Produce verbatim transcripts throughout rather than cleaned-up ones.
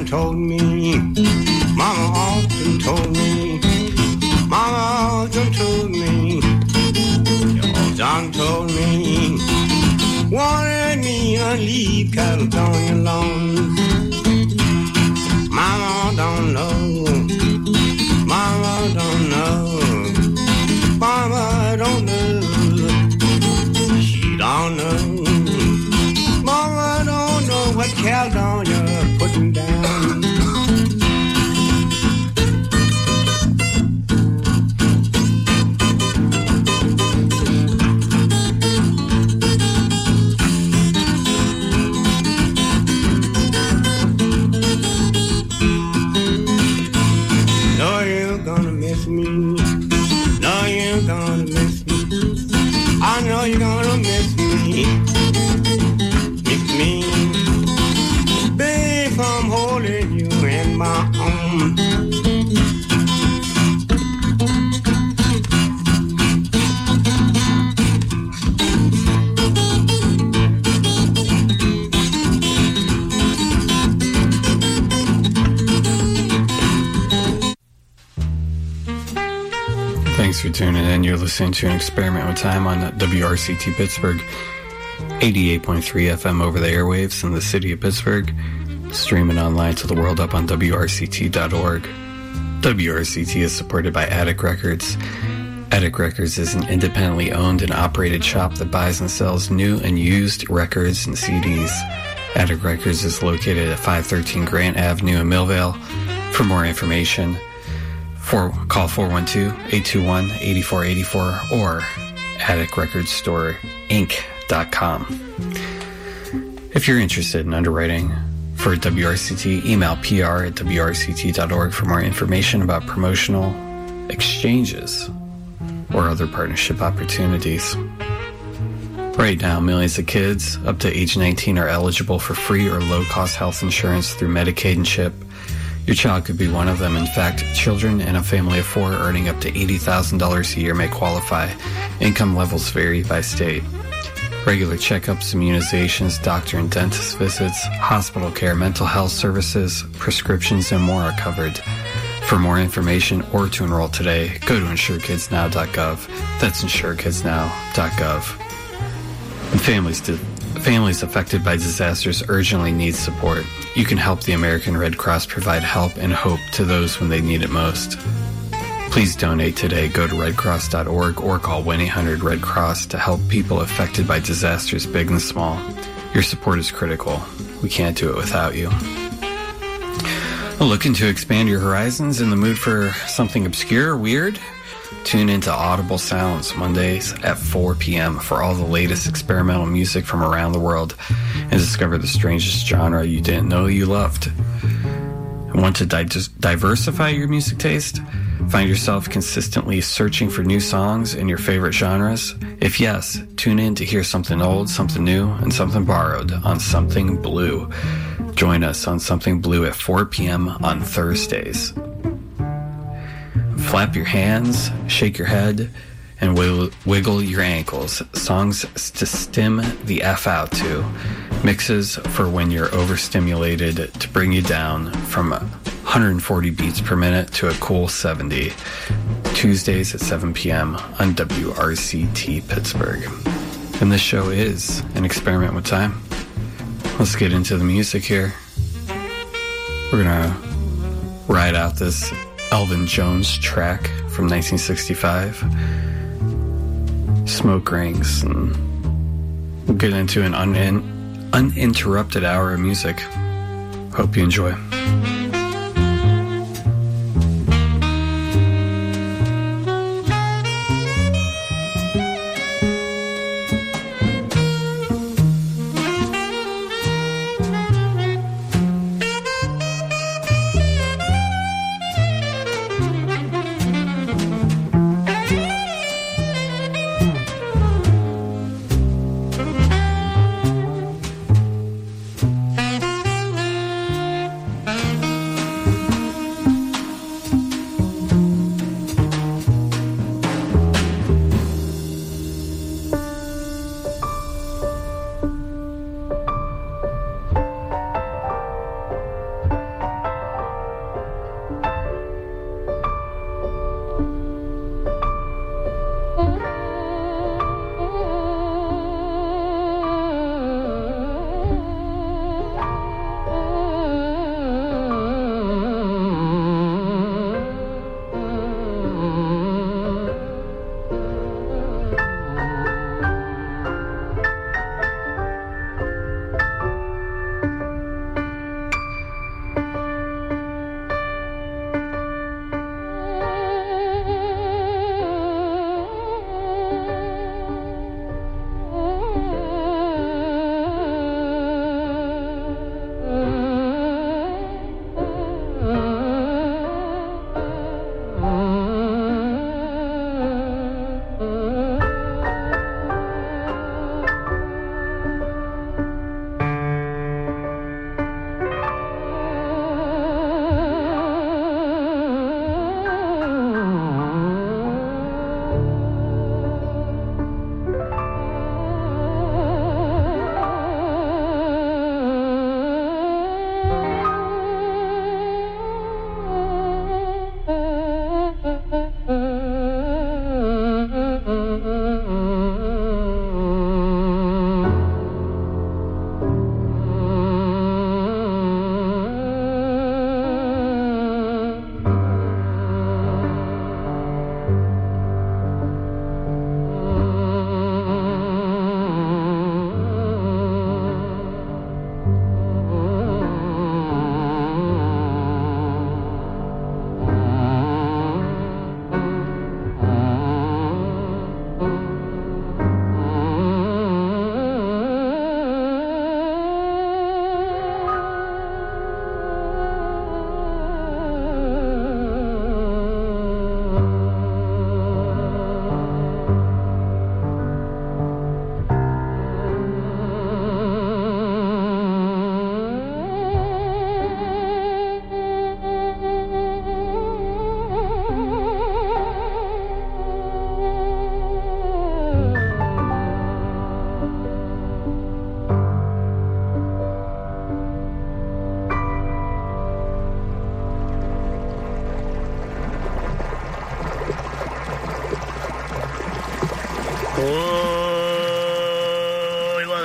told me, Mama often told me, Mama often told me, John told me, wanted me to leave California alone. Mama don't know, Mama don't know, Mama don't know, she don't know, Mama don't know what Caledonia putting down. You're gonna miss me, miss me, babe, I'm holding you in my arms. Thanks for tuning in. You're listening to An Experiment with Time on W R C T Pittsburgh, eighty-eight point three F M over the airwaves in the city of Pittsburgh, streaming online to the world up on W R C T dot org. W R C T is supported by Attic Records. Attic Records is an independently owned and operated shop that buys and sells new and used records and C Ds. Attic Records is located at five thirteen Grant Avenue in Millvale. For more information, For, call four one two, eight two one, eight four eight four or attic records store inc dot com. If you're interested in underwriting for W R C T, email P R at W R C T dot org for more information about promotional exchanges or other partnership opportunities. Right now, millions of kids up to age nineteen are eligible for free or low-cost health insurance through Medicaid and CHIP. Your child could be one of them. In fact, children in a family of four earning up to eighty thousand dollars a year may qualify. Income levels vary by state. Regular checkups, immunizations, doctor and dentist visits, hospital care, mental health services, prescriptions, and more are covered. For more information or to enroll today, go to insure kids now dot gov. That's insure kids now dot gov. And families to Families affected by disasters urgently need support. You can help the American Red Cross provide help and hope to those when they need it most. Please donate today. Go to red cross dot org or call one eight hundred red cross to help people affected by disasters big and small. Your support is critical. We can't do it without you. Looking to expand your horizons? In the mood for something obscure or weird? Tune into Audible Sounds Mondays at four p.m. for all the latest experimental music from around the world and discover the strangest genre you didn't know you loved. Want to di- diversify your music taste? Find yourself consistently searching for new songs in your favorite genres? If yes, tune in to hear something old, something new, and something borrowed on Something Blue. Join us on Something Blue at four p.m. on Thursdays. Flap your hands, shake your head, and wiggle, wiggle your ankles. Songs to stim the F out to. Mixes for when you're overstimulated to bring you down from one hundred forty beats per minute to a cool seventy. Tuesdays at seven p.m. on W R C T Pittsburgh. And this show is An Experiment with Time. Let's get into the music here. We're gonna ride out this Elvin Jones track from nineteen sixty-five, Smoke Rings, and we'll get into an un- uninterrupted hour of music. Hope you enjoy.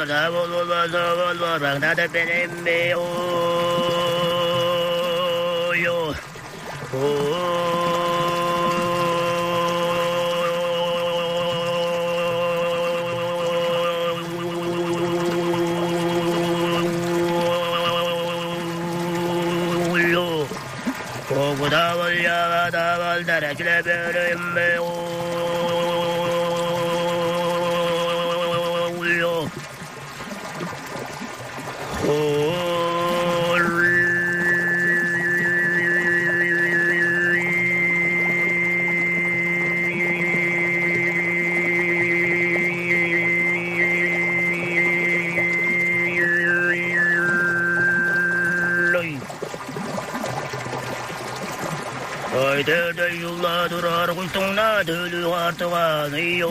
Ayda yulla durar kultuna dölü artıvanıyor.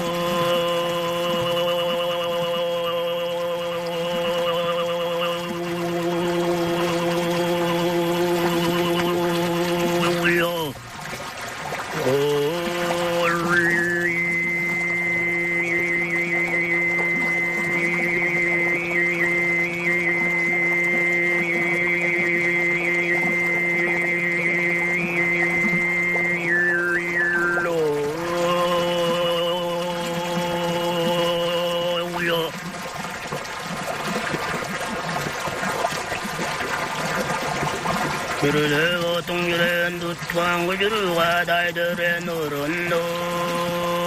그를 어떤 두투한 구주와 달들의 노릇노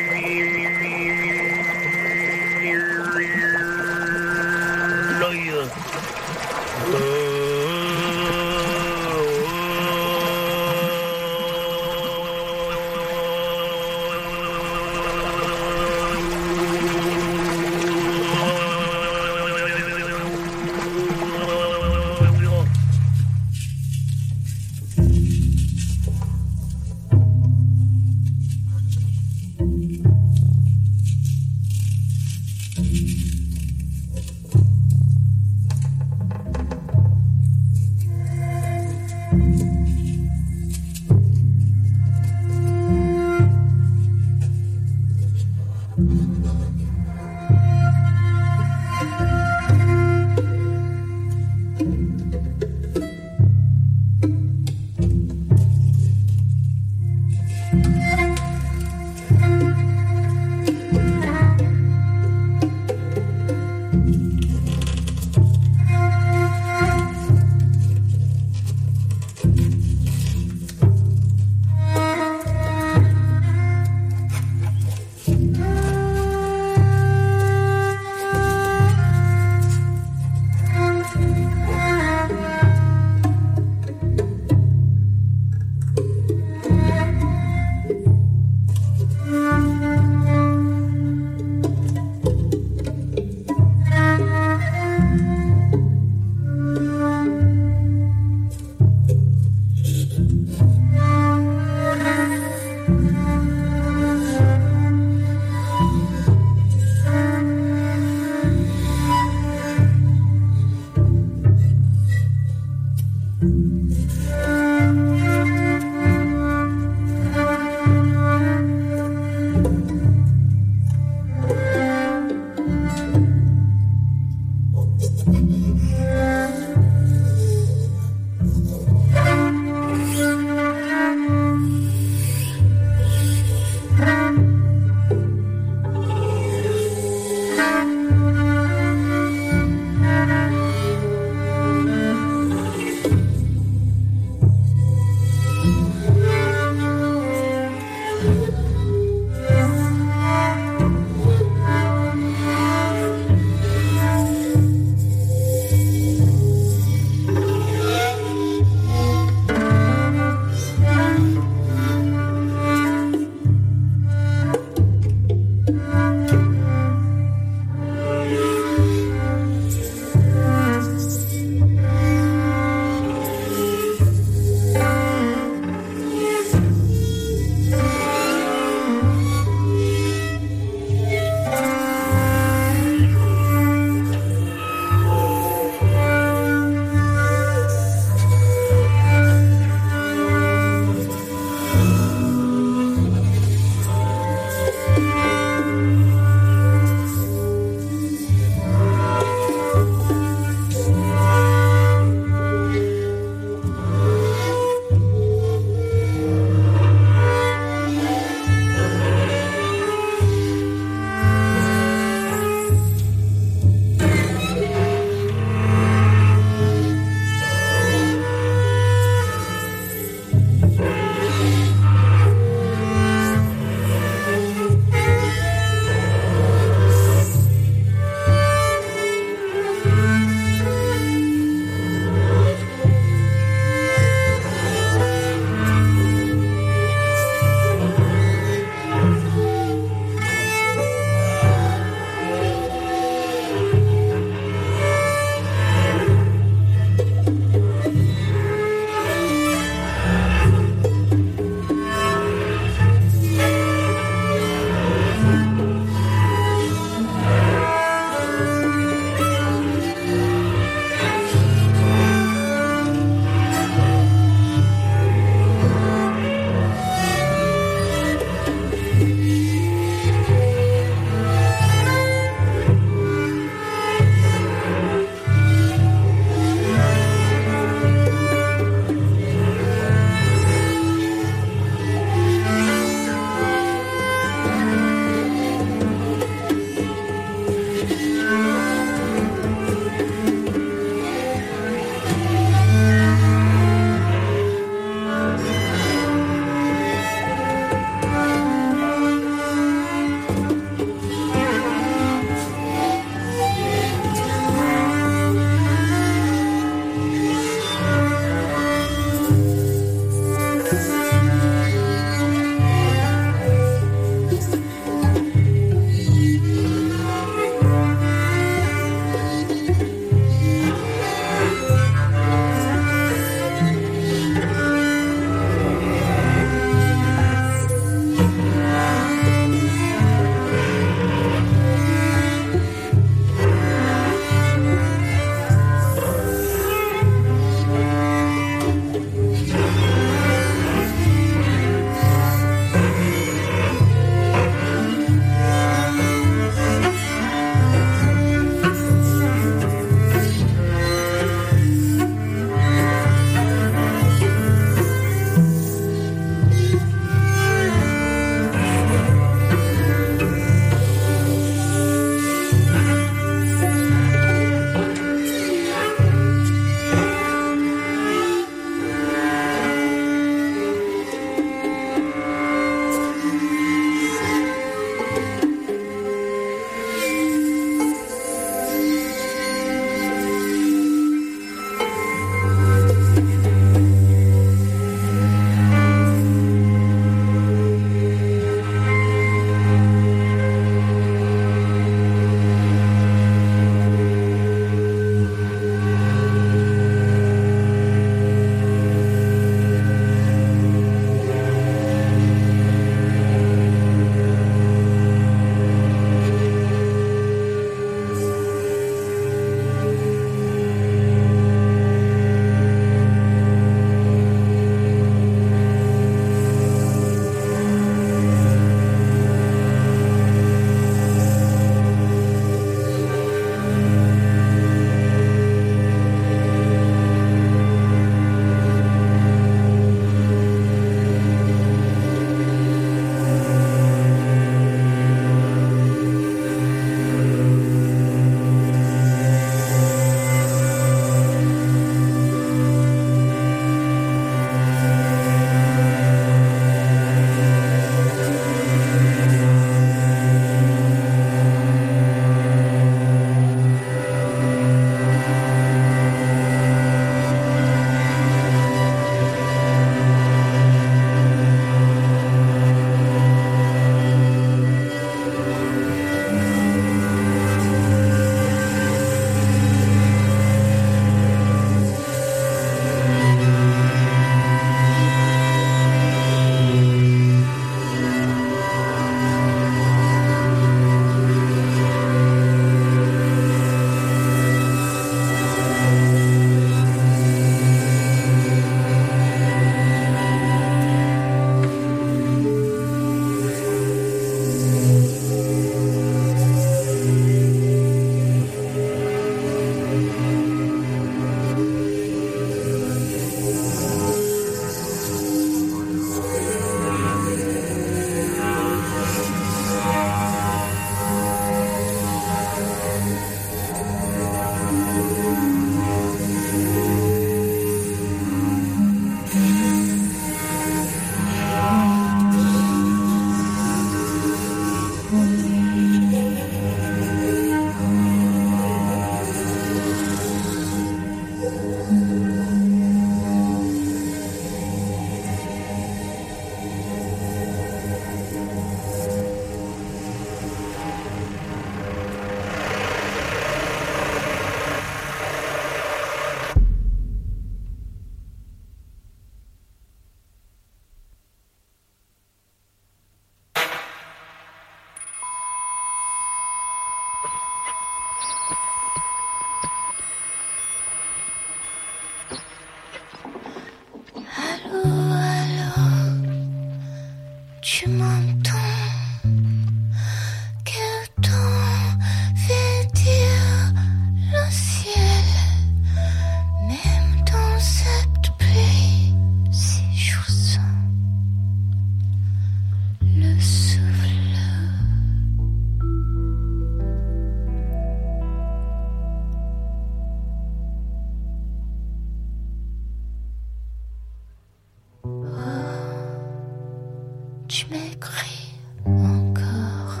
Tu m'écris encore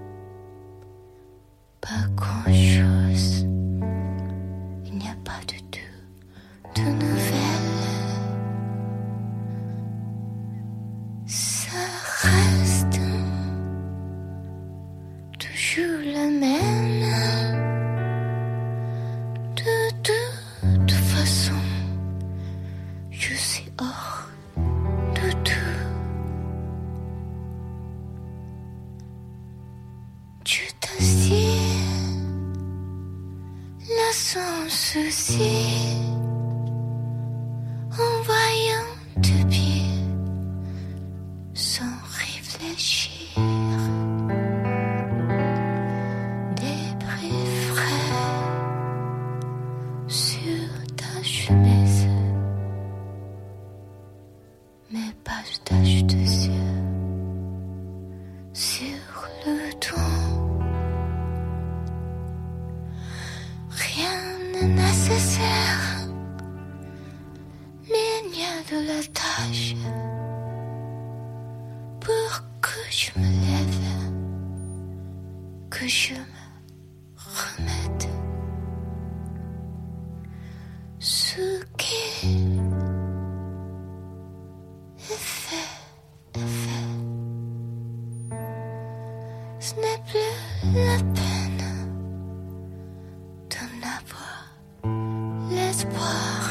pas grand-chose. Il n'y a pas du tout de nouvelles. Ça reste toujours la même. De toute façon, je suis hors de tout. Tu t'assieds là sans souci, en voyant tes pieds sans réfléchir. Des bruits frais sur ta chemise, mais pas de taches de yeux sur le dos. Rien n'est nécessaire, mais il y a de la tâche pour que je me lève, que je me remette. Ce qui est fait, est fait. Ce n'est plus la peine d'en avoir l'espoir.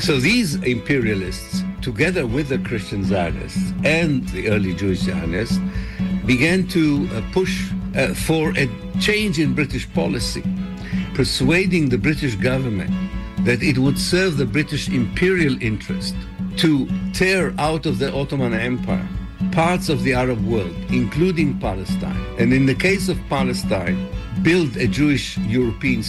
So these imperialists, together with the Christian Zionists and the early Jewish Zionists, began to uh, push uh, for a change in British policy, persuading the British government that it would serve the British imperial interest to tear out of the Ottoman Empire parts of the Arab world, including Palestine. And in the case of Palestine, build a Jewish European